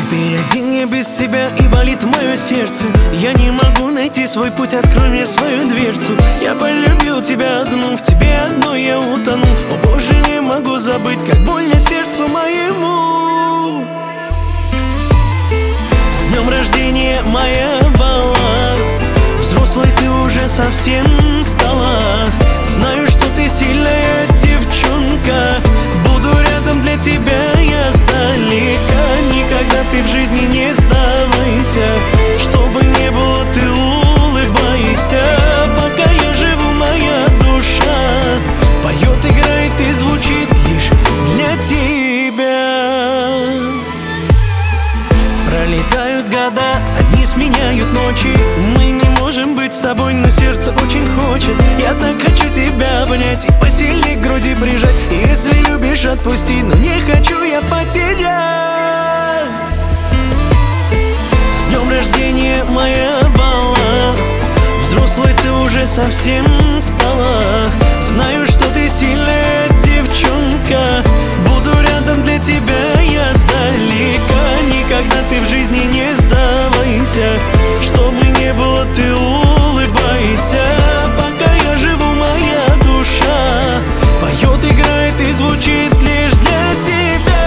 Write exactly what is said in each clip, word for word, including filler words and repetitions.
Теперь один я без тебя, и болит мое сердце. Я не могу найти свой путь, открой мне свою дверцу. Я полюбил тебя одну, в тебе одной я утону. О боже, не могу забыть, как больно сердцу моему. С днем рождения, моя бала. Взрослой ты уже совсем стала. Знаю, что ты сильная девчонка. Буду рядом для тебя я сдалека. Никогда ты в жизни не сдавайся. Что бы ни было, ты улыбайся. Пока я живу, моя душа поет, играет и звучит лишь для тебя. Пролетают года, одни сменяют ночи. Мы не можем быть с тобой, но сердце очень хочет. Я так хочу тебя обнять и посильнее к груди прижать. И если любишь, отпусти, но не хочу я потерять. С днем рождения, моя бала. Взрослой ты уже совсем стала. Знаю, что ты сильная девчонка. Буду рядом для тебя я сдалека. Никогда ты в жизни не сдавайся. Что бы ни было, ты улыбайся. Пока я живу, моя душа поет, играет и звучит лишь для тебя.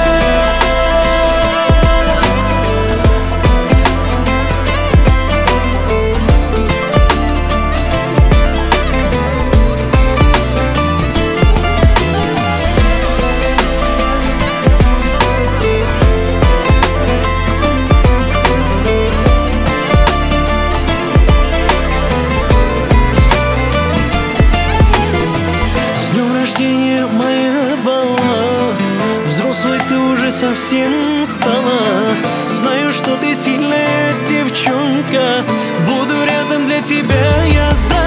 Моя бала. Взрослой ты уже совсем стала. Знаю, что ты сильная девчонка. Буду рядом для тебя я сдам.